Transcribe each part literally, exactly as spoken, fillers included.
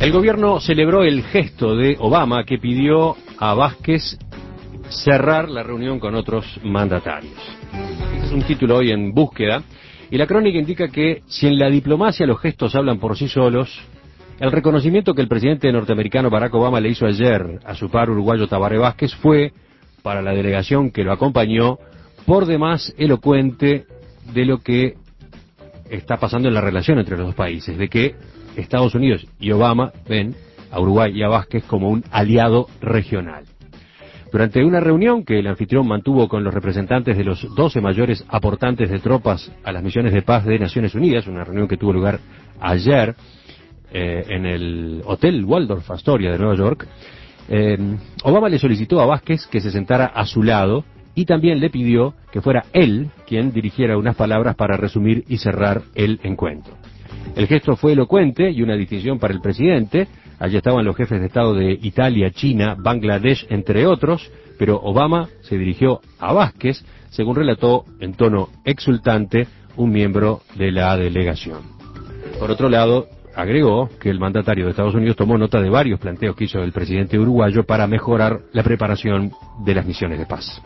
El gobierno celebró el gesto de Obama que pidió a Vázquez cerrar la reunión con otros mandatarios. Este es un título hoy en búsqueda, y la crónica indica que si en la diplomacia los gestos hablan por sí solos, el reconocimiento que el presidente norteamericano Barack Obama le hizo ayer a su par uruguayo Tabaré Vázquez fue, para la delegación que lo acompañó, por demás elocuente de lo que está pasando en la relación entre los dos países, de que Estados Unidos y Obama ven a Uruguay y a Vázquez como un aliado regional. Durante una reunión que el anfitrión mantuvo con los representantes de los doce mayores aportantes de tropas a las misiones de paz de Naciones Unidas, una reunión que tuvo lugar ayer eh, en el Hotel Waldorf Astoria de Nueva York, eh, Obama le solicitó a Vázquez que se sentara a su lado y también le pidió que fuera él quien dirigiera unas palabras para resumir y cerrar el encuentro. El gesto fue elocuente y una distinción para el presidente. Allí estaban los jefes de Estado de Italia, China, Bangladesh, entre otros, pero Obama se dirigió a Vázquez, según relató en tono exultante un miembro de la delegación. Por otro lado, agregó que el mandatario de Estados Unidos tomó nota de varios planteos que hizo el presidente uruguayo para mejorar la preparación de las misiones de paz.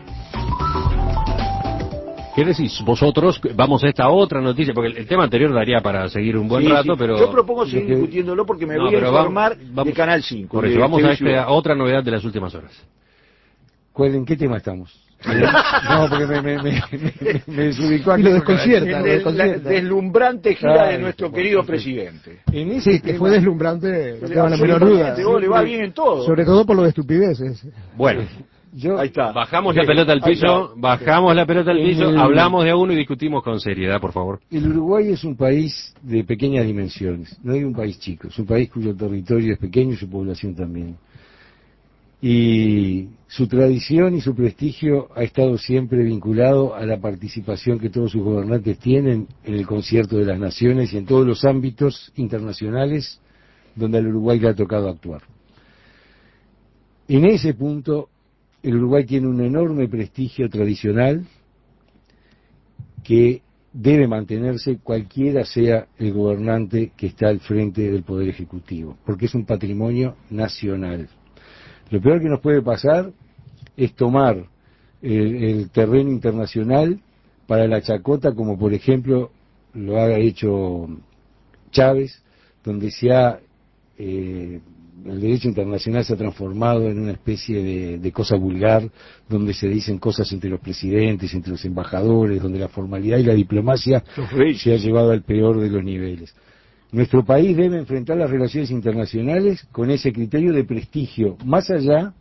¿Qué decís vosotros? Vamos a esta otra noticia, porque el, el tema anterior daría para seguir un buen sí, rato, sí. pero... Yo propongo seguir que... discutiéndolo porque me no, voy a informar vamos, vamos, de Canal cinco. Por eso, vamos a esta otra novedad de las últimas horas. ¿Cuál, ¿En qué tema estamos? No, porque me, me, me, me, me desubicó aquí. Lo desconcierta, lo desconcierta. La deslumbrante gira Ay, de nuestro querido sí. presidente. En ese sí, que fue deslumbrante, no tengo la menor duda. Le va bien en todo. Sobre todo por lo de estupideces. Bueno. Yo, Ahí está. Bajamos la pelota al piso, bajamos la pelota al piso, el, hablamos de a uno y discutimos con seriedad, por favor. El Uruguay es un país de pequeñas dimensiones, no es un país chico, es un país cuyo territorio es pequeño y su población también. Y su tradición y su prestigio ha estado siempre vinculado a la participación que todos sus gobernantes tienen en el concierto de las naciones y en todos los ámbitos internacionales donde al Uruguay le ha tocado actuar. En ese punto, el Uruguay tiene un enorme prestigio tradicional que debe mantenerse cualquiera sea el gobernante que está al frente del Poder Ejecutivo, porque es un patrimonio nacional. Lo peor que nos puede pasar es tomar el, el terreno internacional para la chacota, como por ejemplo lo ha hecho Chávez, donde se ha... Eh, el derecho internacional se ha transformado en una especie de, de cosa vulgar, donde se dicen cosas entre los presidentes, entre los embajadores, donde la formalidad y la diplomacia se ha llevado al peor de los niveles. Nuestro país debe enfrentar las relaciones internacionales con ese criterio de prestigio, más allá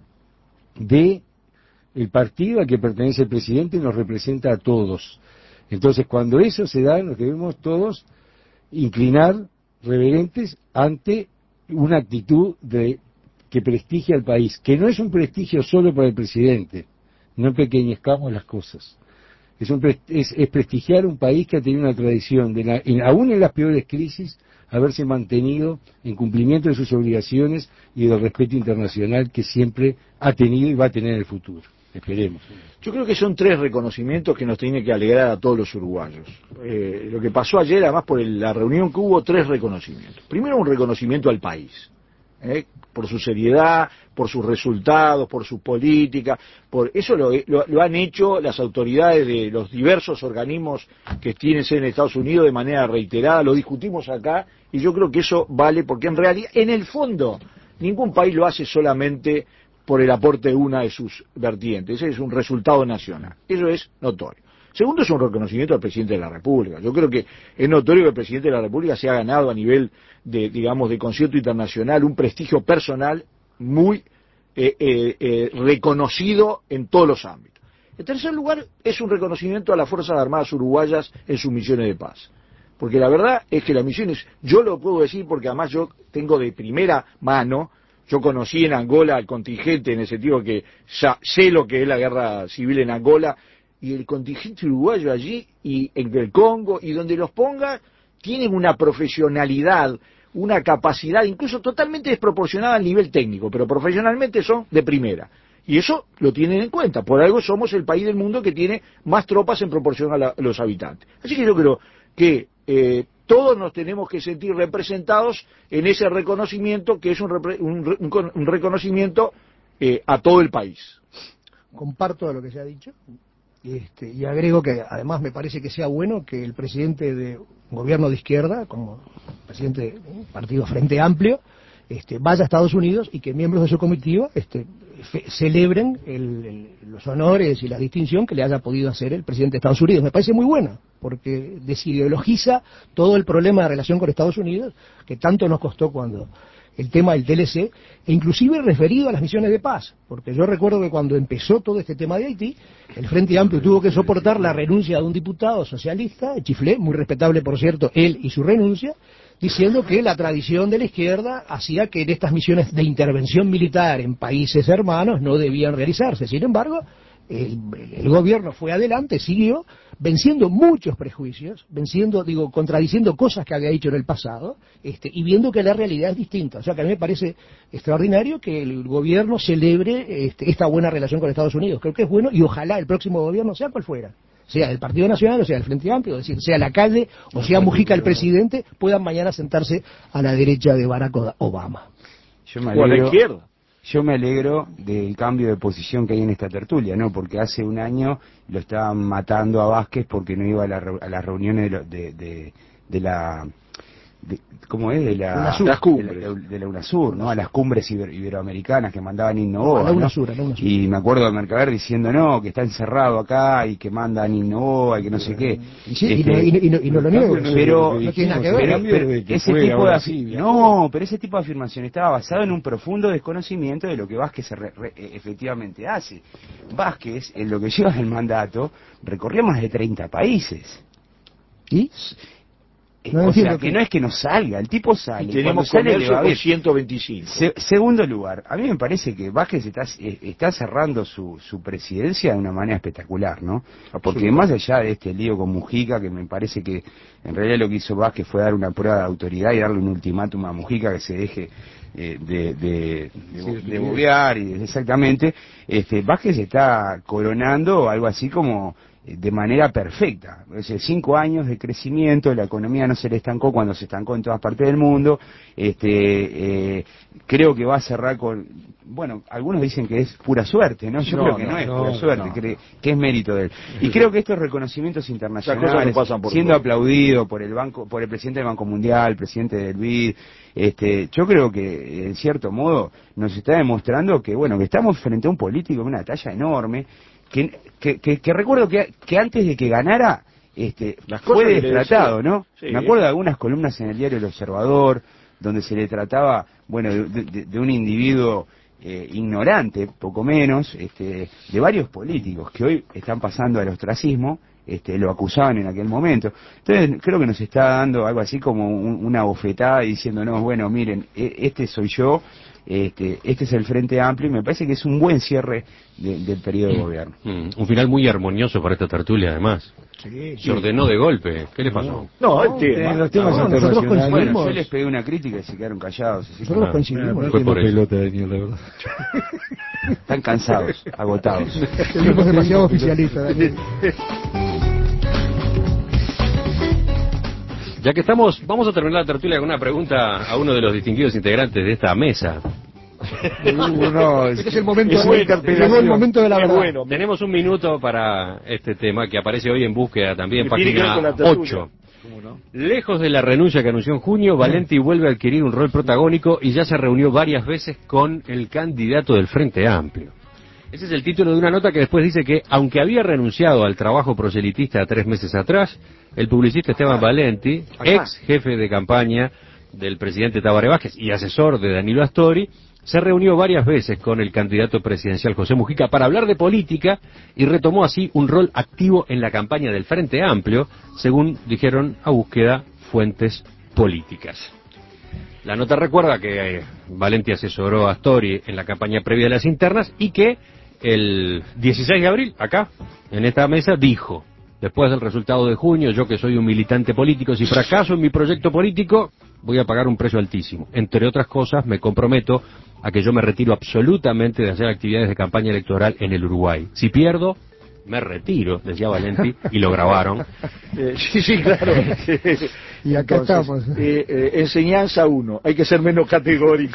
de el partido al que pertenece el presidente nos representa a todos. Entonces, cuando eso se da, nos debemos todos inclinar reverentes ante una actitud de que prestigia al país, que no es un prestigio solo para el presidente, no empequeñezcamos las cosas, es, un, es, es prestigiar un país que ha tenido una tradición, de la, en, aún en las peores crisis, haberse mantenido en cumplimiento de sus obligaciones y del respeto internacional que siempre ha tenido y va a tener en el futuro. Esperemos. Yo creo que son tres reconocimientos que nos tiene que alegrar a todos los uruguayos. Eh, lo que pasó ayer, además por el, la reunión que hubo, tres reconocimientos. Primero, un reconocimiento al país, eh, por su seriedad, por sus resultados, por su política. Por eso lo, lo, lo han hecho las autoridades de los diversos organismos que tienen sede en Estados Unidos de manera reiterada. Lo discutimos acá y yo creo que eso vale porque en realidad, en el fondo, ningún país lo hace solamente por el aporte de una de sus vertientes. Ese es un resultado nacional. Eso es notorio. Segundo, es un reconocimiento al presidente de la República. Yo creo que es notorio que el presidente de la República se ha ganado a nivel de, digamos, de concierto internacional un prestigio personal muy eh, eh, eh, reconocido en todos los ámbitos. En tercer lugar, es un reconocimiento a las Fuerzas Armadas uruguayas en sus misiones de paz. Porque la verdad es que las misiones, yo lo puedo decir porque además yo tengo de primera mano. Yo conocí en Angola al contingente en el sentido que sé lo que es la guerra civil en Angola, y el contingente uruguayo allí, y en el Congo, y donde los ponga, tienen una profesionalidad, una capacidad, incluso totalmente desproporcionada al nivel técnico, pero profesionalmente son de primera. Y eso lo tienen en cuenta, por algo somos el país del mundo que tiene más tropas en proporción a, la, a los habitantes. Así que yo creo que eh, todos nos tenemos que sentir representados en ese reconocimiento que es un, repre un, un, un reconocimiento eh, a todo el país. Comparto lo que se ha dicho. Este, y agrego que además me parece que sea bueno que el presidente de un gobierno de izquierda, como presidente de un partido Frente Amplio, este, vaya a Estados Unidos y que miembros de su comitiva este, fe, celebren el, el, los honores y la distinción que le haya podido hacer el presidente de Estados Unidos. Me parece muy bueno, porque desideologiza todo el problema de relación con Estados Unidos, que tanto nos costó cuando el tema del T L C, e inclusive referido a las misiones de paz, porque yo recuerdo que cuando empezó todo este tema de Haití, el Frente Amplio tuvo que soportar la renuncia de un diputado socialista, Chiflé, muy respetable por cierto, él y su renuncia, diciendo que la tradición de la izquierda hacía que en estas misiones de intervención militar en países hermanos no debían realizarse. Sin embargo, el, el gobierno fue adelante, siguió, venciendo muchos prejuicios, venciendo, digo, contradiciendo cosas que había dicho en el pasado, este, y viendo que la realidad es distinta. O sea, que a mí me parece extraordinario que el gobierno celebre este, esta buena relación con Estados Unidos. Creo que es bueno, y ojalá el próximo gobierno, sea cual fuera, sea del Partido Nacional o sea del Frente Amplio, es decir, sea la calle o sea Mujica el presidente, puedan mañana sentarse a la derecha de Barack Obama. Yo me alegro, o a la izquierda. Yo me alegro del cambio de posición que hay en esta tertulia, ¿no? Porque hace un año lo estaban matando a Vázquez porque no iba a, la, a las reuniones de, lo, de, de, de la... De, ¿Cómo es? De la, UNASUR, las cumbres. De la, de la UNASUR, ¿no? A las cumbres iber, iberoamericanas que mandaban Innova, no, la UNASUR, ¿no? la UNASUR. Y me acuerdo de Mercader diciendo, no, que está encerrado acá y que mandan Innova y que no sé qué. Sí, este, y, no, y, no, y no lo niego. Pero, no tiene nada que ver. pero, pero ese tipo de afir... no, pero ese tipo de afirmación estaba basado en un profundo desconocimiento de lo que Vázquez re, re, efectivamente hace. Vázquez, en lo que lleva el mandato, recorrió más de treinta países. ¿Y? No o sea, que, que no es que no salga, el tipo sale. Y tenemos sale comercio con ciento veinticinco. Se, segundo lugar, a mí me parece que Vázquez está, está cerrando su, su presidencia de una manera espectacular, ¿no? Porque más allá de este lío con Mujica, que me parece que en realidad lo que hizo Vázquez fue dar una prueba de autoridad y darle un ultimátum a Mujica que se deje eh, de, de, de, de bobear, y exactamente, este, Vázquez está coronando algo así como de manera perfecta. Es decir, cinco años de crecimiento, la economía no se le estancó cuando se estancó en todas partes del mundo. Este, eh, creo que va a cerrar con, bueno, algunos dicen que es pura suerte, ¿no? Yo no, creo que no, no es no, pura suerte, no. que, que es mérito de él. Y creo que estos reconocimientos internacionales, no siendo aplaudido por el banco, por el presidente del Banco Mundial, el presidente del B I D, este, yo creo que en cierto modo nos está demostrando que, bueno, que estamos frente a un político de una talla enorme. Que, que, que, que recuerdo que, que antes de que ganara este, fue destratado, ¿no? Sí. Me acuerdo de algunas columnas en el diario El Observador, donde se le trataba, bueno, de, de, de un individuo eh, ignorante, poco menos, este, de varios políticos que hoy están pasando al ostracismo, este, lo acusaban en aquel momento. Entonces creo que nos está dando algo así como un, una bofetada diciéndonos, bueno, miren, este soy yo, Este, este es el Frente Amplio, y me parece que es un buen cierre de, del periodo de gobierno. Mm, un final muy armonioso para esta tertulia, además. Sí, sí. Se ordenó de golpe. ¿Qué le pasó? No, no el tema. Los temas no, internacionales. Bueno, yo les pegué una crítica y se quedaron callados. Así nosotros que, coincidimos. Ah, fue por pelota, Daniel, la verdad. están cansados, agotados. Somos demasiado oficialistas, Daniel. Ya que estamos, vamos a terminar la tertulia con una pregunta a uno de los distinguidos integrantes de esta mesa. Uh, no, este es el momento, es bueno, llegó el momento de la verdad. Bueno. Tenemos un minuto para este tema que aparece hoy en Búsqueda también, página ocho. No? Lejos de la renuncia que anunció en junio, Valenti vuelve a adquirir un rol protagónico y ya se reunió varias veces con el candidato del Frente Amplio. Ese es el título de una nota que después dice que, aunque había renunciado al trabajo proselitista tres meses atrás, el publicista Esteban Valenti, ex jefe de campaña del presidente Tabaré Vázquez y asesor de Danilo Astori, se reunió varias veces con el candidato presidencial José Mujica para hablar de política y retomó así un rol activo en la campaña del Frente Amplio, según dijeron a Búsqueda fuentes políticas. La nota recuerda que eh, Valenti asesoró a Astori en la campaña previa de las internas y que el dieciséis de abril, acá, en esta mesa, dijo: después del resultado de junio, yo que soy un militante político, si fracaso en mi proyecto político, voy a pagar un precio altísimo. Entre otras cosas, me comprometo a que yo me retiro absolutamente de hacer actividades de campaña electoral en el Uruguay. Si pierdo, me retiro, decía Valenti, y lo grabaron. Eh, sí, sí, claro. Y acá Entonces, estamos. eh, eh, enseñanza uno, hay que ser menos categórico.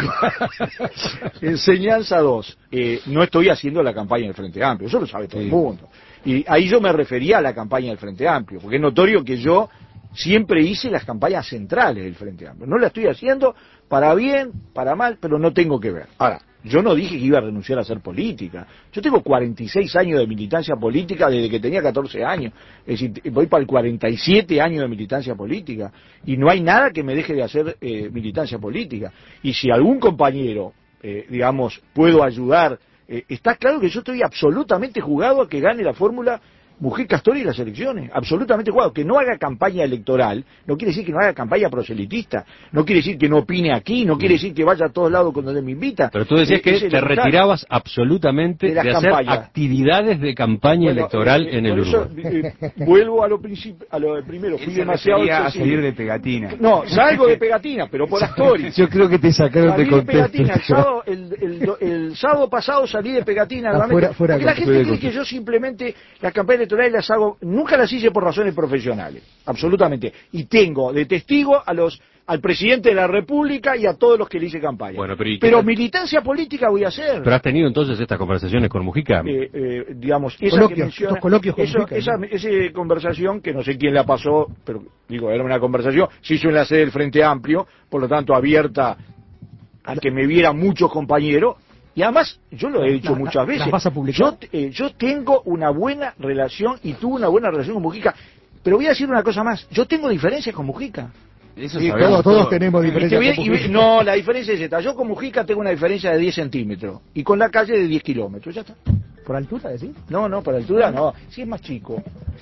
Enseñanza dos, eh, no estoy haciendo la campaña del Frente Amplio, eso lo sabe todo Sí. el mundo. Y ahí yo me refería a la campaña del Frente Amplio, porque es notorio que yo siempre hice las campañas centrales del Frente Amplio. No la estoy haciendo para bien, para mal, pero no tengo que ver. Ahora, yo no dije que iba a renunciar a hacer política. Yo tengo cuarenta y seis años de militancia política desde que tenía catorce años. Es decir, voy para el cuarenta y siete años de militancia política. Y no hay nada que me deje de hacer eh, militancia política. Y si algún compañero, eh, digamos, puedo ayudar, eh, está claro que yo estoy absolutamente jugado a que gane la fórmula Mujica Astori y las elecciones, absolutamente jugado. Que no haga campaña electoral no quiere decir que no haga campaña proselitista, no quiere decir que no opine aquí, no quiere decir que vaya a todos lados cuando me invita. Pero tú decías Eh, que es te elemental. retirabas absolutamente De de, las hacer campañas. actividades de campaña Bueno, electoral eh, en el por eso, Uruguay. eh, vuelvo a lo principio, a lo primero, fui Él se demasiado refería a excesivo. salir de pegatina. No, salgo de pegatina, pero por Astori. Yo creo que te sacaron Salí de de contexto. pegatina, el sábado, el, el, el sábado pasado salí de pegatina, Ah, realmente, fuera- fuera porque de la gente fuera de cree que contexto. yo simplemente las campañas electorales las hago, nunca las hice por razones profesionales, absolutamente, y tengo de testigo a los al presidente de la República y a todos los que le hice campaña. Bueno, pero ¿y qué pero tal? militancia política voy a hacer. Pero has tenido entonces estas conversaciones con Mujica. Eh, eh, digamos, esa Coloquios, que menciona, estos coloquios con eso- Mujica, esa, ¿no? esa conversación, que no sé quién la pasó, pero digo, era una conversación, se hizo en la sede del Frente Amplio, por lo tanto abierta a que me vieran muchos compañeros, y además, yo lo he dicho La- la- muchas veces, ¿las vas a publicar? yo, eh, yo tengo una buena relación, y tuve una buena relación con Mujica, pero voy a decir una cosa más, yo tengo diferencias con Mujica. Eso Sí, sabemos todos, todos todo. tenemos Y te diferencias. voy a- con y- Mujica. no, la diferencia es esta, yo con Mujica tengo una diferencia de diez centímetros, y con la calle de diez kilómetros, ya está. ¿Por altura decís? No, no, para altura no, si es más chico.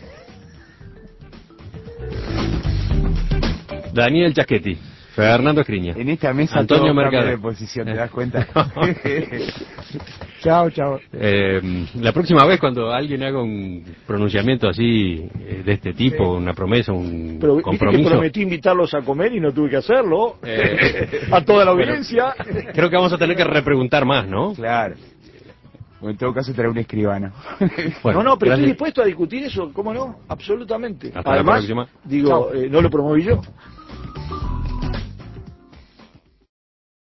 Daniel Chaschetti, Fernando Escriña. En esta mesa Antonio todo cambia Mercader. de posición, ¿te das cuenta? Chao, chao. Eh, la próxima vez cuando alguien haga un pronunciamiento así eh, de este tipo, una promesa, un Pero viste que compromiso, prometí invitarlos a comer y no tuve que hacerlo. Eh, a toda la bueno, audiencia. creo que vamos a tener que repreguntar más, ¿no? Claro. O en todo caso traer un escribano. Bueno, no, no, pero estoy gracias. dispuesto a discutir eso, ¿cómo no? Absolutamente. Hasta la Además, próxima. digo, Chao. eh, no lo promoví yo.